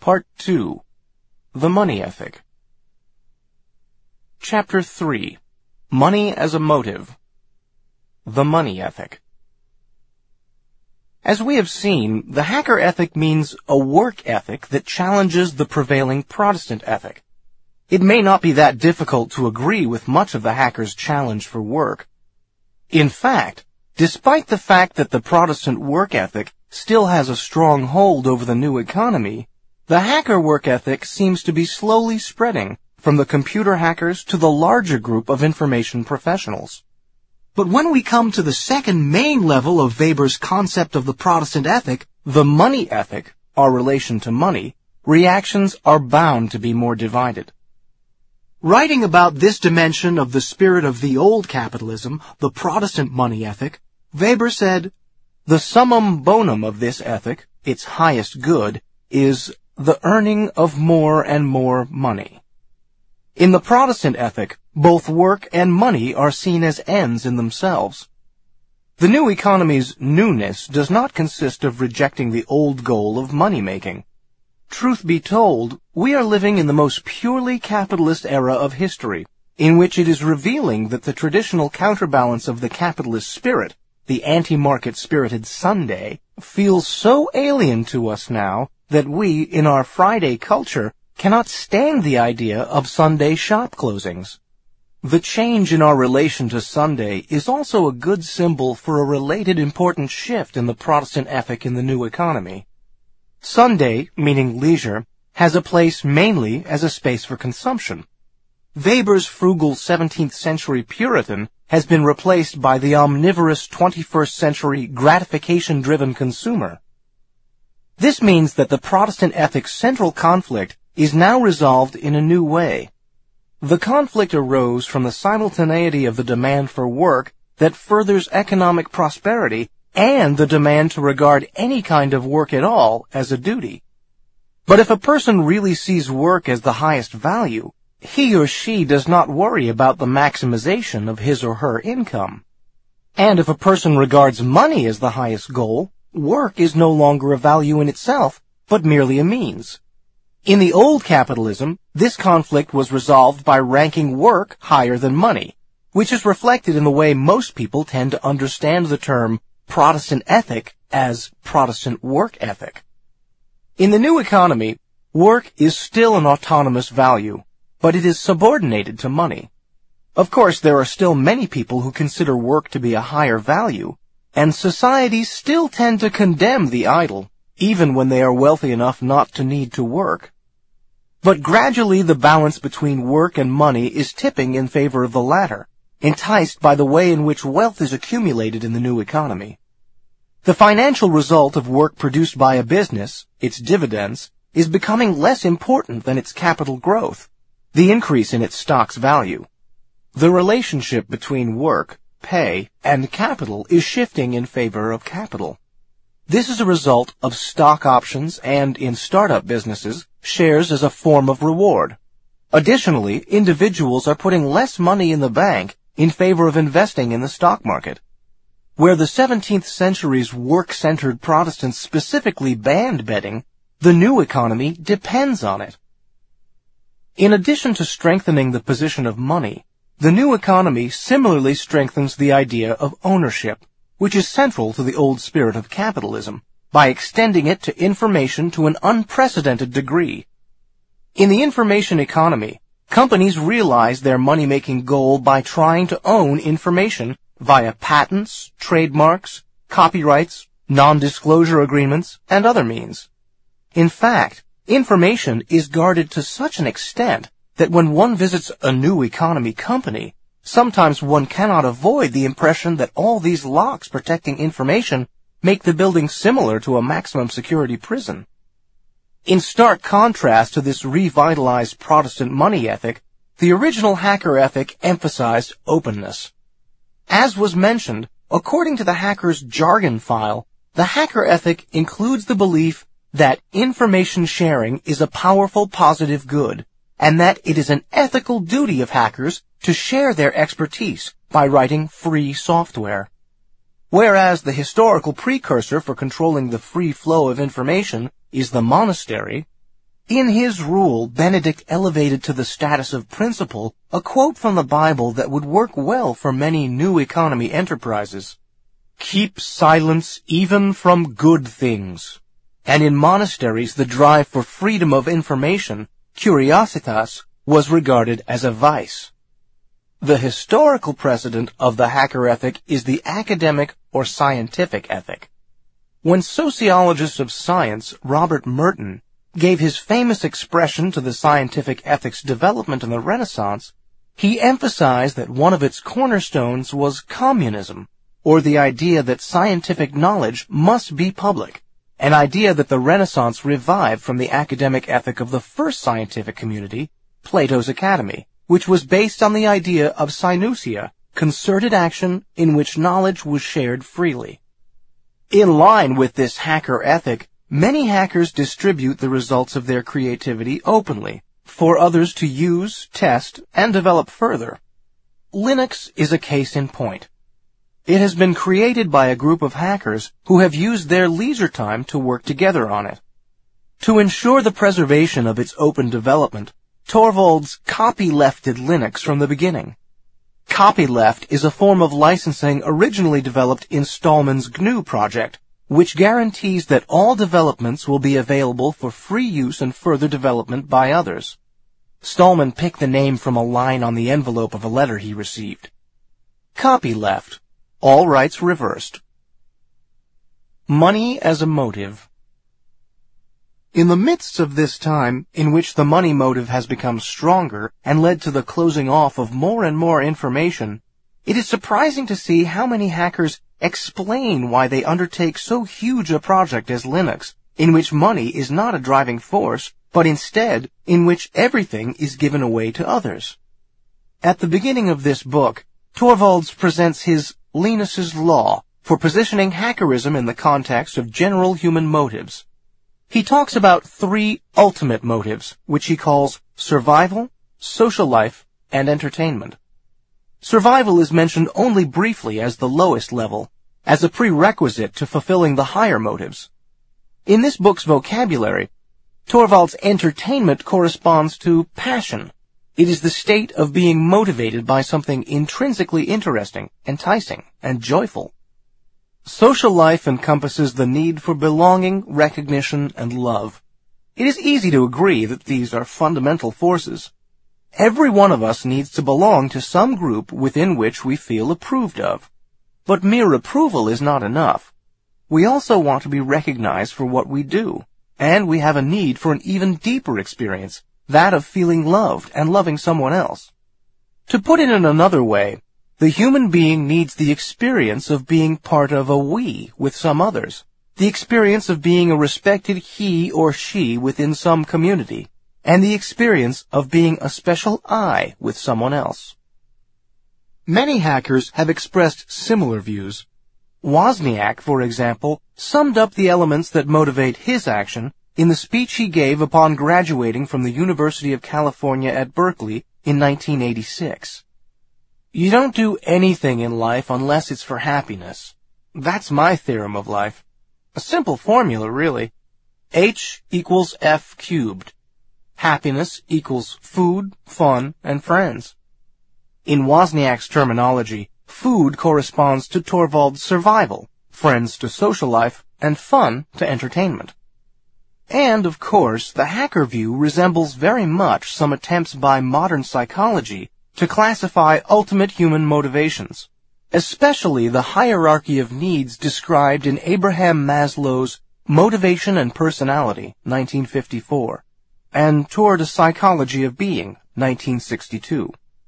Part 2. The Money Ethic. Chapter 3. Money as a Motive. The Money Ethic. As we have seen, the hacker ethic means a work ethic that challenges the prevailing Protestant ethic. It may not be that difficult to agree with much of the hacker's challenge for work. In fact, despite the fact that the Protestant work ethic still has a strong hold over the new economy, the hacker work ethic seems to be slowly spreading from the computer hackers to the larger group of information professionals. But when we come to the second main level of Weber's concept of the Protestant ethic, the money ethic, our relation to money, reactions are bound to be more divided. Writing about this dimension of the spirit of the old capitalism, the Protestant money ethic, Weber said, "The summum bonum of this ethic, its highest good, is the earning of more and more money." In the Protestant ethic, both work and money are seen as ends in themselves. The new economy's newness does not consist of rejecting the old goal of money-making. Truth be told, we are living in the most purely capitalist era of history, in which it is revealing that the traditional counterbalance of the capitalist spirit, the anti-market spirited Sunday, feels so alien to us now that we, in our Friday culture, cannot stand the idea of Sunday shop closings. The change in our relation to Sunday is also a good symbol for a related important shift in the Protestant ethic in the new economy. Sunday, meaning leisure, has a place mainly as a space for consumption. Weber's frugal 17th century Puritan has been replaced by the omnivorous 21st century gratification-driven consumer. This means that the Protestant ethic's central conflict is now resolved in a new way. The conflict arose from the simultaneity of the demand for work that furthers economic prosperity and the demand to regard any kind of work at all as a duty. But if a person really sees work as the highest value, he or she does not worry about the maximization of his or her income. And if a person regards money as the highest goal, work is no longer a value in itself, but merely a means. In the old capitalism, this conflict was resolved by ranking work higher than money, which is reflected in the way most people tend to understand the term Protestant ethic as Protestant work ethic. In the new economy, work is still an autonomous value, but it is subordinated to money. Of course, there are still many people who consider work to be a higher value, and societies still tend to condemn the idle, even when they are wealthy enough not to need to work. But gradually the balance between work and money is tipping in favor of the latter, enticed by the way in which wealth is accumulated in the new economy. The financial result of work produced by a business, its dividends, is becoming less important than its capital growth, the increase in its stock's value. The relationship between work, pay, and capital is shifting in favor of capital. This is a result of stock options and, in startup businesses, shares as a form of reward. Additionally, individuals are putting less money in the bank in favor of investing in the stock market. Where the 17th century's work-centered Protestants specifically banned betting, the new economy depends on it. In addition to strengthening the position of money, the new economy similarly strengthens the idea of ownership, which is central to the old spirit of capitalism, by extending it to information to an unprecedented degree. In the information economy, companies realize their money-making goal by trying to own information via patents, trademarks, copyrights, non-disclosure agreements, and other means. In fact, information is guarded to such an extent that when one visits a new economy company, sometimes one cannot avoid the impression that all these locks protecting information make the building similar to a maximum security prison. In stark contrast to this revitalized Protestant money ethic, the original hacker ethic emphasized openness. As was mentioned, according to the hacker's jargon file, the hacker ethic includes the belief that information sharing is a powerful positive good, and that it is an ethical duty of hackers to share their expertise by writing free software. Whereas the historical precursor for controlling the free flow of information is the monastery, In his rule, Benedict elevated to the status of principle a quote from the Bible that would work well for many new economy enterprises. Keep silence even from good things. And in monasteries, the drive for freedom of information, curiositas, was regarded as a vice. The historical precedent of the hacker ethic is the academic or scientific ethic. When sociologist of science Robert Merton gave his famous expression to the scientific ethics development in the Renaissance, he emphasized that one of its cornerstones was communism, or the idea that scientific knowledge must be public, an idea that the Renaissance revived from the academic ethic of the first scientific community, Plato's Academy, which was based on the idea of synousia, concerted action in which knowledge was shared freely. In line with this hacker ethic, many hackers distribute the results of their creativity openly, for others to use, test, and develop further. Linux is a case in point. It has been created by a group of hackers who have used their leisure time to work together on it. To ensure the preservation of its open development, Torvalds copylefted Linux from the beginning. Copyleft is a form of licensing originally developed in Stallman's GNU project, which guarantees that all developments will be available for free use and further development by others. Stallman picked the name from a line on the envelope of a letter he received. Copyleft. All rights reversed. Money as a motive. In the midst of this time, in which the money motive has become stronger and led to the closing off of more and more information, it is surprising to see how many hackers explain why they undertake so huge a project as Linux, in which money is not a driving force, but instead in which everything is given away to others. At the beginning of this book, Torvalds presents his Linus's Law for positioning hackerism in the context of general human motives. He talks about three ultimate motives, which he calls survival, social life, and entertainment. Survival is mentioned only briefly as the lowest level, as a prerequisite to fulfilling the higher motives. In this book's vocabulary, Torvalds' entertainment corresponds to passion. It is the state of being motivated by something intrinsically interesting, enticing, and joyful. Social life encompasses the need for belonging, recognition, and love. It is easy to agree that these are fundamental forces. Every one of us needs to belong to some group within which we feel approved of. But mere approval is not enough. We also want to be recognized for what we do, and we have a need for an even deeper experience, that of feeling loved and loving someone else. To put it in another way, the human being needs the experience of being part of a we with some others, the experience of being a respected he or she within some community, and the experience of being a special I with someone else. Many hackers have expressed similar views. Wozniak, for example, summed up the elements that motivate his action in the speech he gave upon graduating from the University of California at Berkeley in 1986. You don't do anything in life unless it's for happiness. That's my theorem of life. A simple formula, really. H equals F cubed. Happiness equals food, fun, and friends. In Wozniak's terminology, food corresponds to Torvalds' survival, friends to social life, and fun to entertainment. And, of course, the hacker view resembles very much some attempts by modern psychology to classify ultimate human motivations, especially the hierarchy of needs described in Abraham Maslow's Motivation and Personality, 1954, and Toward a Psychology of Being, 1962.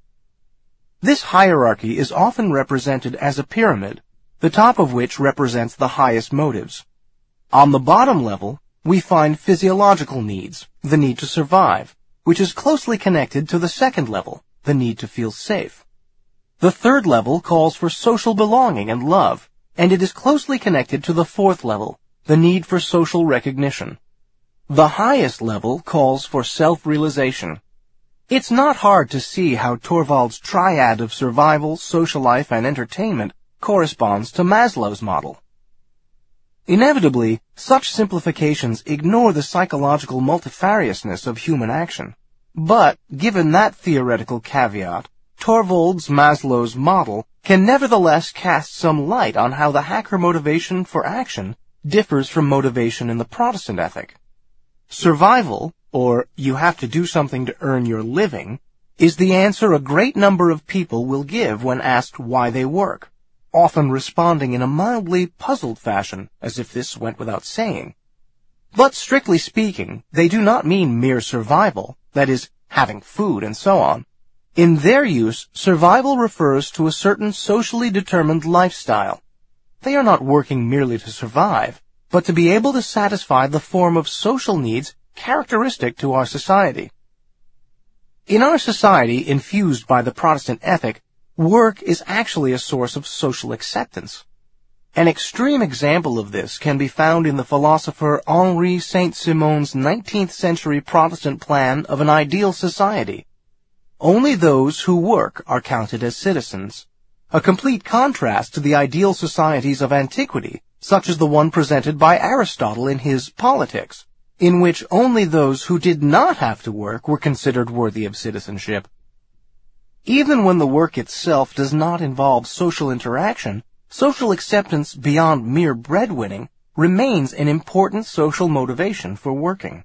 This hierarchy is often represented as a pyramid, the top of which represents the highest motives. On the bottom level, we find physiological needs, the need to survive, which is closely connected to the second level, the need to feel safe. The third level calls for social belonging and love, and it is closely connected to the fourth level, the need for social recognition. The highest level calls for self-realization. It's not hard to see how Torvalds' triad of survival, social life, and entertainment corresponds to Maslow's model. Inevitably, such simplifications ignore the psychological multifariousness of human action. But, given that theoretical caveat, Torvalds Maslow's model can nevertheless cast some light on how the hacker motivation for action differs from motivation in the Protestant ethic. Survival, or you have to do something to earn your living, is the answer a great number of people will give when asked why they work, often responding in a mildly puzzled fashion, as if this went without saying. But strictly speaking, they do not mean mere survival, that is, having food and so on. In their use, survival refers to a certain socially determined lifestyle. They are not working merely to survive, but to be able to satisfy the form of social needs characteristic to our society. In our society infused by the Protestant ethic, work is actually a source of social acceptance. An extreme example of this can be found in the philosopher Henri Saint-Simon's 19th century Protestant plan of an ideal society. Only those who work are counted as citizens, a complete contrast to the ideal societies of antiquity, such as the one presented by Aristotle in his Politics, in which only those who did not have to work were considered worthy of citizenship. Even when the work itself does not involve social interaction, social acceptance beyond mere breadwinning remains an important social motivation for working.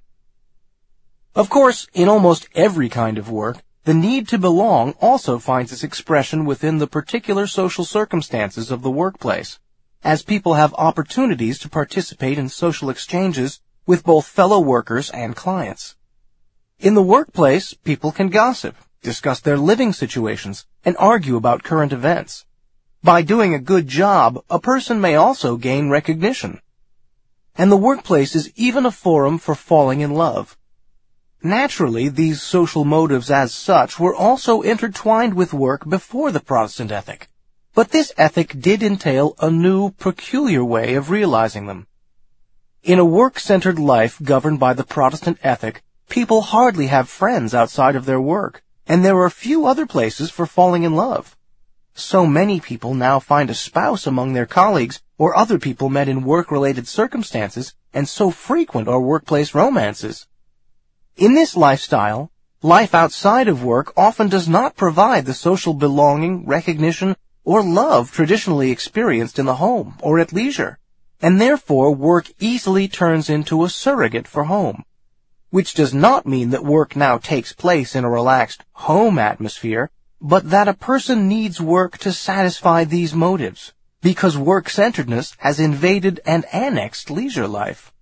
Of course, in almost every kind of work, the need to belong also finds its expression within the particular social circumstances of the workplace, as people have opportunities to participate in social exchanges with both fellow workers and clients. In the workplace, people can gossip, discuss their living situations, and argue about current events. By doing a good job, a person may also gain recognition. And the workplace is even a forum for falling in love. Naturally, these social motives as such were also intertwined with work before the Protestant ethic, but this ethic did entail a new, peculiar way of realizing them. In a work-centered life governed by the Protestant ethic, people hardly have friends outside of their work, and there are few other places for falling in love. So many people now find a spouse among their colleagues or other people met in work-related circumstances, and so frequent are workplace romances. In this lifestyle, life outside of work often does not provide the social belonging, recognition, or love traditionally experienced in the home or at leisure, and therefore work easily turns into a surrogate for home, which does not mean that work now takes place in a relaxed home atmosphere, but that a person needs work to satisfy these motives, because work-centeredness has invaded and annexed leisure life.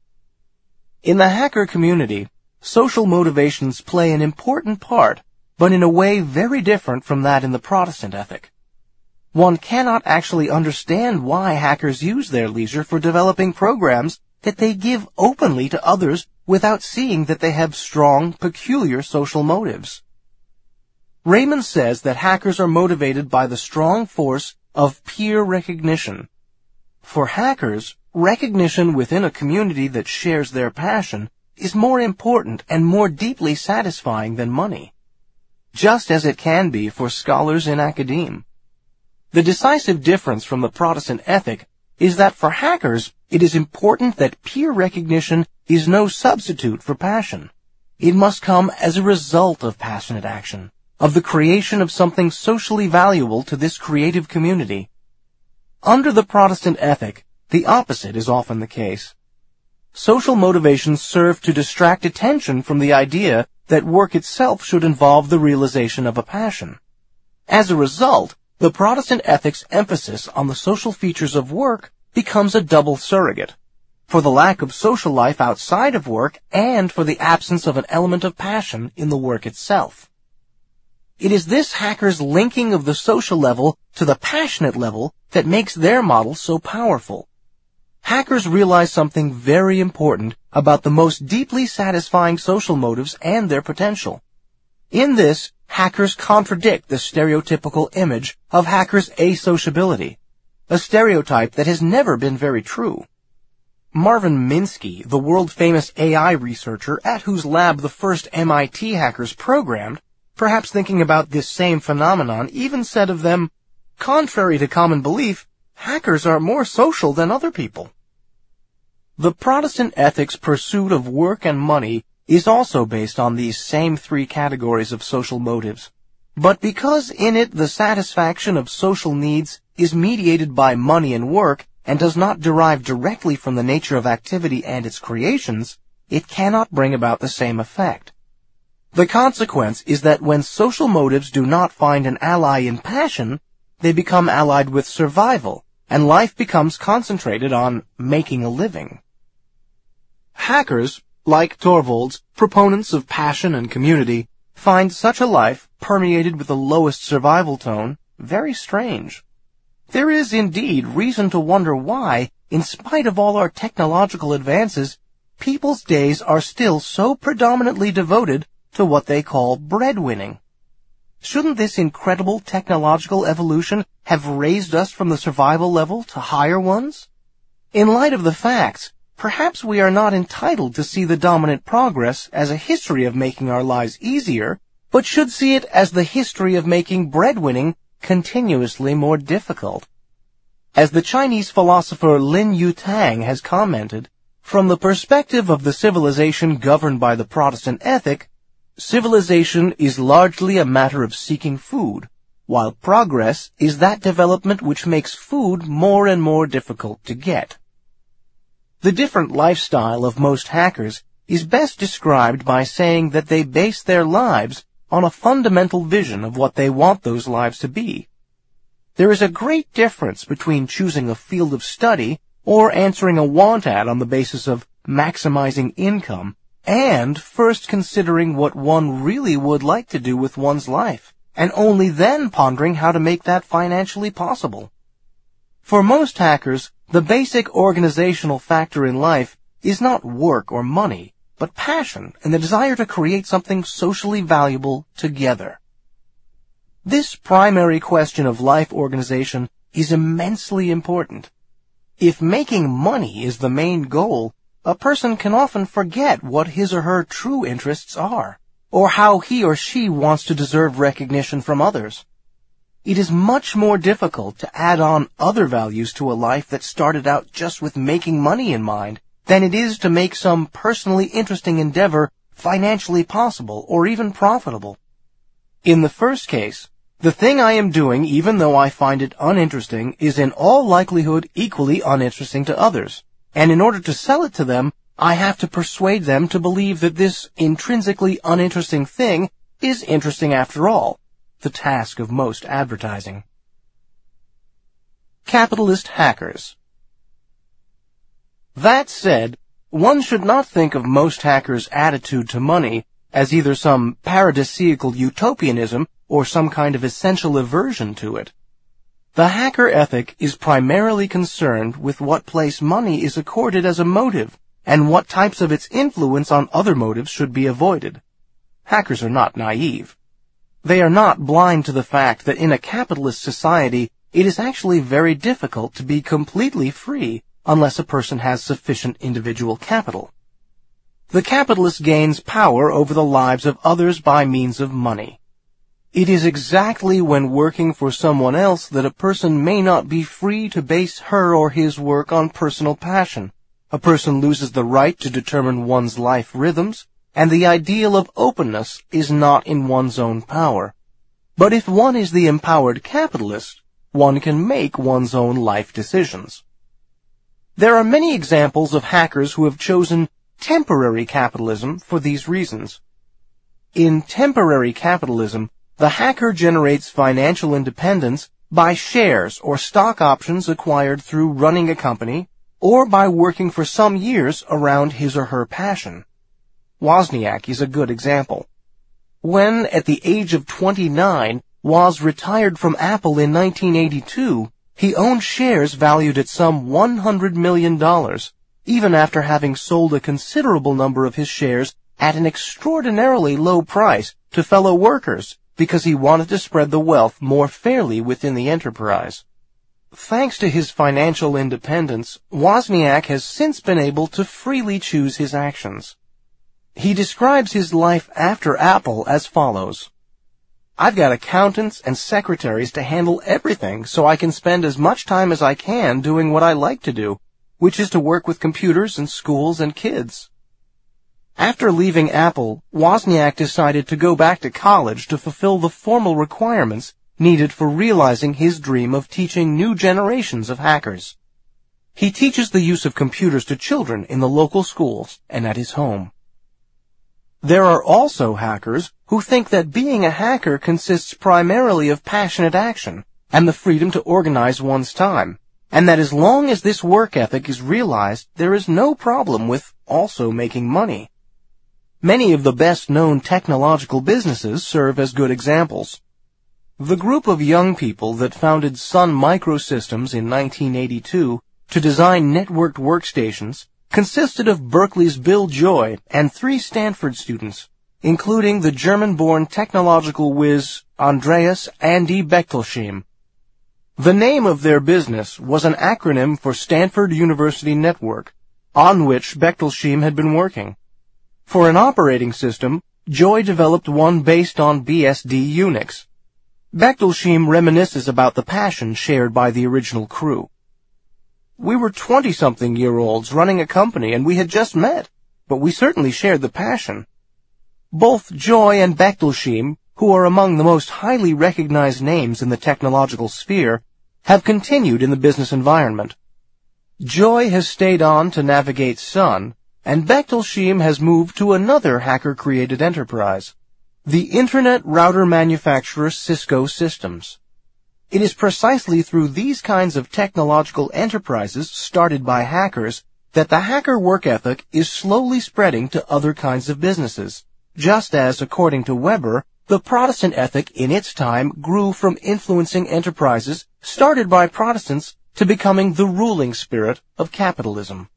In the hacker community, social motivations play an important part, but in a way very different from that in the Protestant ethic. One cannot actually understand why hackers use their leisure for developing programs that they give openly to others without seeing that they have strong, peculiar social motives. Raymond says that hackers are motivated by the strong force of peer recognition. For hackers, recognition within a community that shares their passion is more important and more deeply satisfying than money, just as it can be for scholars in academe. The decisive difference from the Protestant ethic is that for hackers, it is important that peer recognition is no substitute for passion. It must come as a result of passionate action, of the creation of something socially valuable to this creative community. Under the Protestant ethic, the opposite is often the case. Social motivations serve to distract attention from the idea that work itself should involve the realization of a passion. As a result, the Protestant ethic's emphasis on the social features of work becomes a double surrogate, for the lack of social life outside of work and for the absence of an element of passion in the work itself. It is this hacker's linking of the social level to the passionate level that makes their model so powerful. Hackers realize something very important about the most deeply satisfying social motives and their potential. In this, hackers contradict the stereotypical image of hackers' asociability, a stereotype that has never been very true. Marvin Minsky, the world-famous AI researcher at whose lab the first MIT hackers programmed, perhaps thinking about this same phenomenon, even said of them, "Contrary to common belief, hackers are more social than other people." The Protestant ethic's pursuit of work and money is also based on these same three categories of social motives. But because in it the satisfaction of social needs is mediated by money and work and does not derive directly from the nature of activity and its creations, it cannot bring about the same effect. The consequence is that when social motives do not find an ally in passion, they become allied with survival, and life becomes concentrated on making a living. Hackers, like Torvalds, proponents of passion and community, find such a life, permeated with the lowest survival tone, very strange. There is indeed reason to wonder why, in spite of all our technological advances, people's days are still so predominantly devoted to what they call breadwinning. Shouldn't this incredible technological evolution have raised us from the survival level to higher ones? In light of the facts, perhaps we are not entitled to see the dominant progress as a history of making our lives easier, but should see it as the history of making breadwinning continuously more difficult. As the Chinese philosopher Lin Yutang has commented, from the perspective of the civilization governed by the Protestant ethic, civilization is largely a matter of seeking food, while progress is that development which makes food more and more difficult to get. The different lifestyle of most hackers is best described by saying that they base their lives on a fundamental vision of what they want those lives to be. There is a great difference between choosing a field of study or answering a want ad on the basis of maximizing income and first considering what one really would like to do with one's life, and only then pondering how to make that financially possible. For most hackers, the basic organizational factor in life is not work or money, but passion and the desire to create something socially valuable together. This primary question of life organization is immensely important. If making money is the main goal, a person can often forget what his or her true interests are, or how he or she wants to deserve recognition from others. It is much more difficult to add on other values to a life that started out just with making money in mind than it is to make some personally interesting endeavor financially possible or even profitable. In the first case, the thing I am doing, even though I find it uninteresting, is in all likelihood equally uninteresting to others, and in order to sell it to them, I have to persuade them to believe that this intrinsically uninteresting thing is interesting after all, the task of most advertising. Capitalist hackers. That said, one should not think of most hackers' attitude to money as either some paradisiacal utopianism or some kind of essential aversion to it. The hacker ethic is primarily concerned with what place money is accorded as a motive and what types of its influence on other motives should be avoided. Hackers are not naive. They are not blind to the fact that in a capitalist society, it is actually very difficult to be completely free unless a person has sufficient individual capital. The capitalist gains power over the lives of others by means of money. It is exactly when working for someone else that a person may not be free to base her or his work on personal passion. A person loses the right to determine one's life rhythms, and the ideal of openness is not in one's own power. But if one is the empowered capitalist, one can make one's own life decisions. There are many examples of hackers who have chosen temporary capitalism for these reasons. In temporary capitalism, the hacker generates financial independence by shares or stock options acquired through running a company or by working for some years around his or her passion. Wozniak is a good example. When, at the age of 29, Woz retired from Apple in 1982, he owned shares valued at some $100 million, even after having sold a considerable number of his shares at an extraordinarily low price to fellow workers because he wanted to spread the wealth more fairly within the enterprise. Thanks to his financial independence, Wozniak has since been able to freely choose his actions. He describes his life after Apple as follows. I've got accountants and secretaries to handle everything so I can spend as much time as I can doing what I like to do. which is to work with computers in schools and kids. After leaving Apple, Wozniak decided to go back to college to fulfill the formal requirements needed for realizing his dream of teaching new generations of hackers. He teaches the use of computers to children in the local schools and at his home. There are also hackers who think that being a hacker consists primarily of passionate action and the freedom to organize one's time, and that as long as this work ethic is realized, there is no problem with also making money. Many of the best-known technological businesses serve as good examples. The group of young people that founded Sun Microsystems in 1982 to design networked workstations consisted of Berkeley's Bill Joy and 3 Stanford students, including the German-born technological whiz Andreas Andy Bechtolsheim. The name of their business was an acronym for Stanford University Network, on which Bechtolsheim had been working. For an operating system, Joy developed one based on BSD Unix. Bechtolsheim reminisces about the passion shared by the original crew. "We were 20-something-year-olds running a company and we had just met, but we certainly shared the passion." Both Joy and Bechtolsheim, who are among the most highly recognized names in the technological sphere, have continued in the business environment. Joy has stayed on to navigate Sun, and Bechtolsheim has moved to another hacker-created enterprise, the Internet router manufacturer Cisco Systems. It is precisely through these kinds of technological enterprises started by hackers that the hacker work ethic is slowly spreading to other kinds of businesses, just as, according to Weber, the Protestant ethic in its time grew from influencing enterprises started by Protestants to becoming the ruling spirit of capitalism.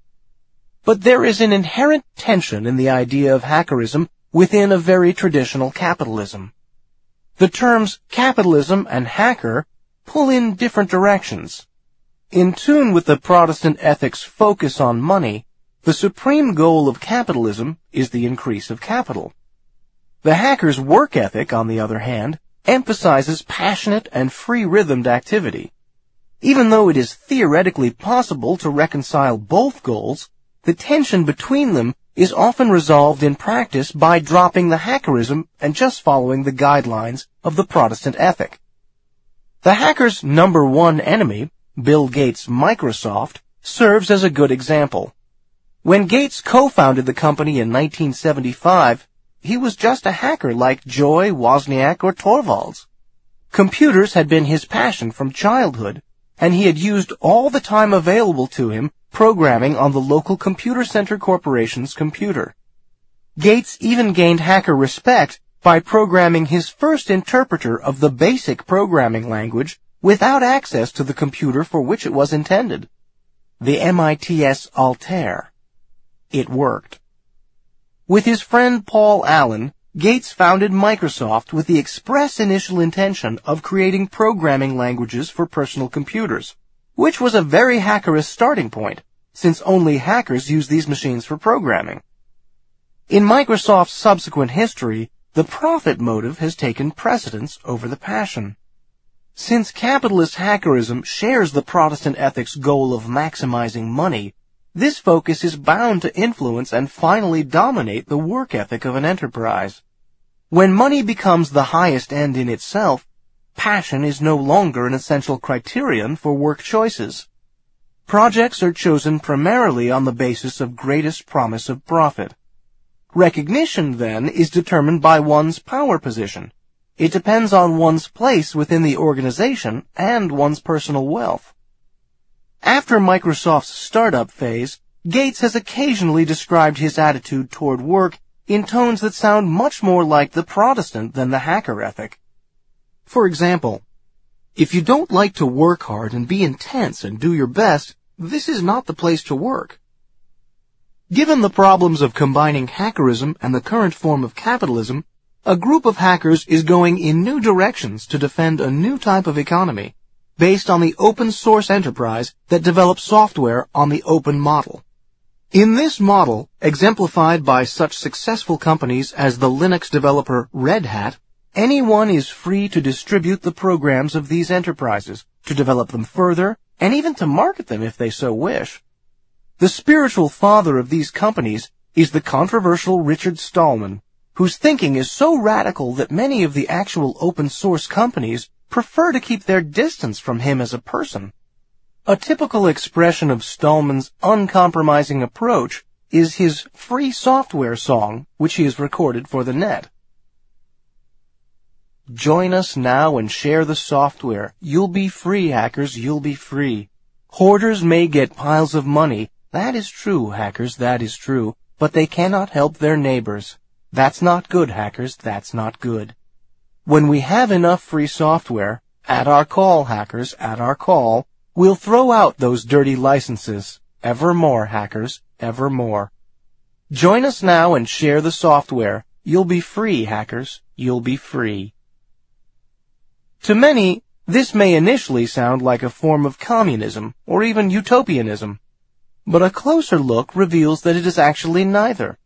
But there is an inherent tension in the idea of hackerism within a very traditional capitalism. The terms capitalism and hacker pull in different directions. In tune with the Protestant ethic's focus on money, the supreme goal of capitalism is the increase of capital. The hacker's work ethic, on the other hand, emphasizes passionate and free-rhythmed activity. Even though it is theoretically possible to reconcile both goals, the tension between them is often resolved in practice by dropping the hackerism and just following the guidelines of the Protestant ethic. The hacker's number one enemy, Bill Gates' Microsoft, serves as a good example. When Gates co-founded the company in 1975, he was just a hacker like Joy, Wozniak, or Torvalds. Computers had been his passion from childhood, and he had used all the time available to him programming on the local Computer Center Corporation's computer. Gates even gained hacker respect by programming his first interpreter of the basic programming language without access to the computer for which it was intended, the MITS Altair. It worked. With his friend Paul Allen, Gates founded Microsoft with the express initial intention of creating programming languages for personal computers, which was a very hackerist starting point, since only hackers use these machines for programming. In Microsoft's subsequent history, the profit motive has taken precedence over the passion. Since capitalist hackerism shares the Protestant ethic's goal of maximizing money, this focus is bound to influence and finally dominate the work ethic of an enterprise. When money becomes the highest end in itself, passion is no longer an essential criterion for work choices. Projects are chosen primarily on the basis of greatest promise of profit. Recognition, then, is determined by one's power position. It depends on one's place within the organization and one's personal wealth. After Microsoft's startup phase, Gates has occasionally described his attitude toward work in tones that sound much more like the Protestant than the hacker ethic. For example, if you don't like to work hard and be intense and do your best, this is not the place to work. Given the problems of combining hackerism and the current form of capitalism, a group of hackers is going in new directions to defend a new type of economy, based on the open source enterprise that develops software on the open model. In this model, exemplified by such successful companies as the Linux developer Red Hat, anyone is free to distribute the programs of these enterprises, to develop them further, and even to market them if they so wish. The spiritual father of these companies is the controversial Richard Stallman, whose thinking is so radical that many of the actual open source companies prefer to keep their distance from him as a person. A typical expression of Stallman's uncompromising approach is his free software song, which he has recorded for the net. Join us now and share the software. You'll be free, hackers, you'll be free. Hoarders may get piles of money. That is true, hackers, that is true. But they cannot help their neighbors. That's not good, hackers, that's not good. When we have enough free software, at our call, hackers, at our call, we'll throw out those dirty licenses. Evermore, hackers, evermore. Join us now and share the software. You'll be free, hackers, you'll be free. To many, this may initially sound like a form of communism or even utopianism, but a closer look reveals that it is actually neither.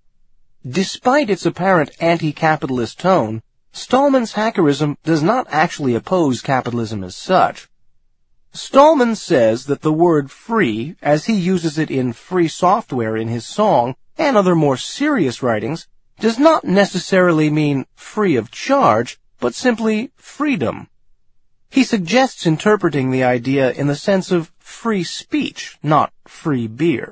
Despite its apparent anti-capitalist tone, Stallman's hackerism does not actually oppose capitalism as such. Stallman says that the word free, as he uses it in Free Software in his song and other more serious writings, does not necessarily mean free of charge, but simply freedom. He suggests interpreting the idea in the sense of free speech, not free beer.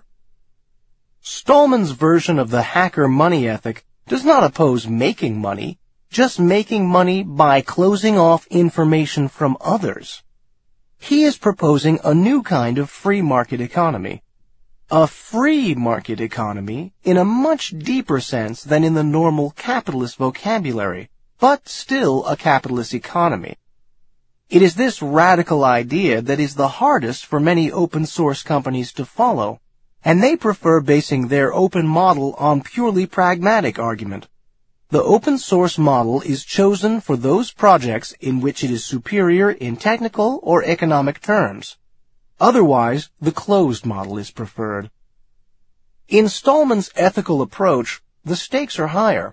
Stallman's version of the hacker money ethic does not oppose making money, just making money by closing off information from others. He is proposing a new kind of free market economy. A free market economy in a much deeper sense than in the normal capitalist vocabulary, but still a capitalist economy. It is this radical idea that is the hardest for many open source companies to follow, and they prefer basing their open model on purely pragmatic argument. The open source model is chosen for those projects in which it is superior in technical or economic terms. Otherwise, the closed model is preferred. In Stallman's ethical approach, the stakes are higher.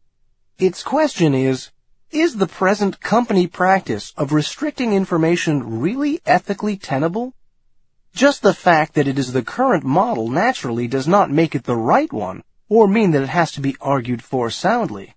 Its question is the present company practice of restricting information really ethically tenable? Just the fact that it is the current model naturally does not make it the right one, or mean that it has to be argued for soundly.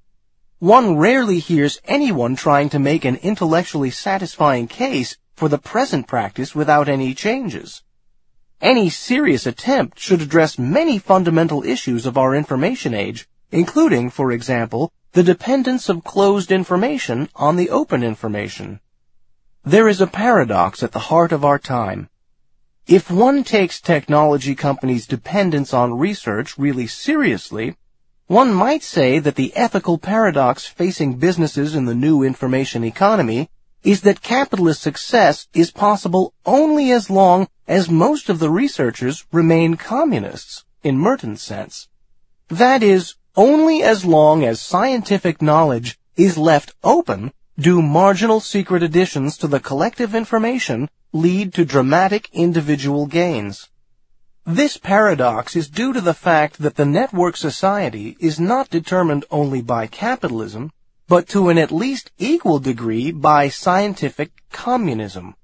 One rarely hears anyone trying to make an intellectually satisfying case for the present practice without any changes. Any serious attempt should address many fundamental issues of our information age, including, for example, the dependence of closed information on the open information. There is a paradox at the heart of our time. If one takes technology companies' dependence on research really seriously, one might say that the ethical paradox facing businesses in the new information economy is that capitalist success is possible only as long as most of the researchers remain communists, in Merton's sense. That is, only as long as scientific knowledge is left open do marginal secret additions to the collective information lead to dramatic individual gains. This paradox is due to the fact that the network society is not determined only by capitalism, but to an at least equal degree by scientific communism.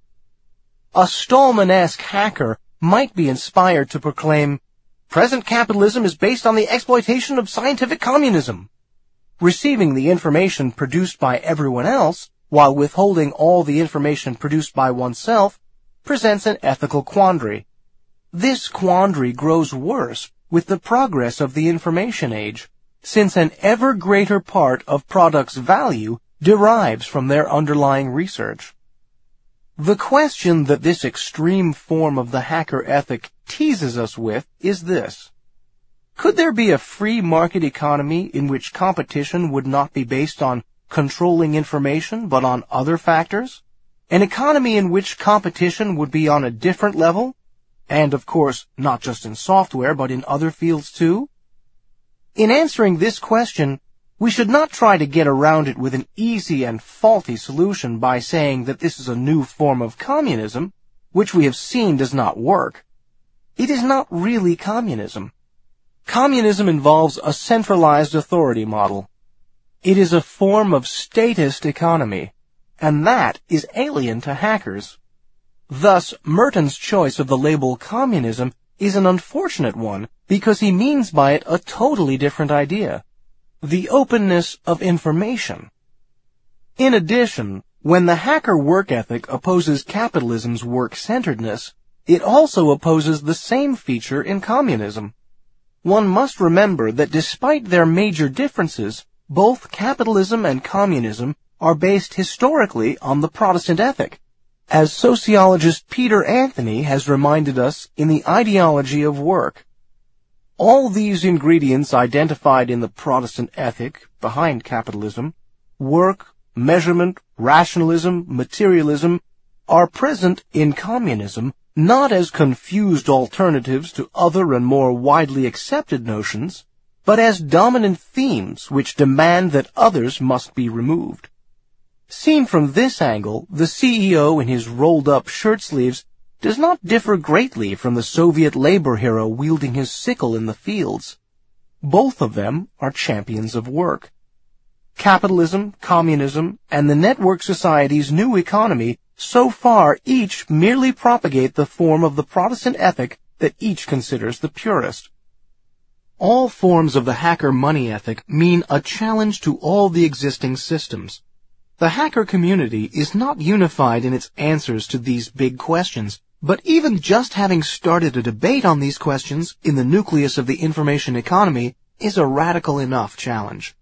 A Stallman-esque hacker might be inspired to proclaim, "Present capitalism is based on the exploitation of scientific communism." Receiving the information produced by everyone else, while withholding all the information produced by oneself, presents an ethical quandary. This quandary grows worse with the progress of the information age, since an ever greater part of products' value derives from their underlying research. The question that this extreme form of the hacker ethic teases us with is this: could there be a free market economy in which competition would not be based on controlling information but on other factors? An economy in which competition would be on a different level? And, of course, not just in software but in other fields too? In answering this question, we should not try to get around it with an easy and faulty solution by saying that this is a new form of communism, which we have seen does not work. It is not really communism. Communism involves a centralized authority model. It is a form of statist economy, and that is alien to hackers. Thus, Merton's choice of the label communism is an unfortunate one because he means by it a totally different idea: the openness of information. In addition, when the hacker work ethic opposes capitalism's work-centeredness, it also opposes the same feature in communism. One must remember that despite their major differences, both capitalism and communism are based historically on the Protestant ethic, as sociologist Peter Anthony has reminded us in The Ideology of Work. All these ingredients identified in the Protestant ethic behind capitalism, work, measurement, rationalism, materialism, are present in communism not as confused alternatives to other and more widely accepted notions, but as dominant themes which demand that others must be removed. Seen from this angle, the CEO in his rolled-up shirt sleeves does not differ greatly from the Soviet labor hero wielding his sickle in the fields. Both of them are champions of work. Capitalism, communism, and the network society's new economy so far each merely propagate the form of the Protestant ethic that each considers the purest. All forms of the hacker money ethic mean a challenge to all the existing systems. The hacker community is not unified in its answers to these big questions, but even just having started a debate on these questions in the nucleus of the information economy is a radical enough challenge.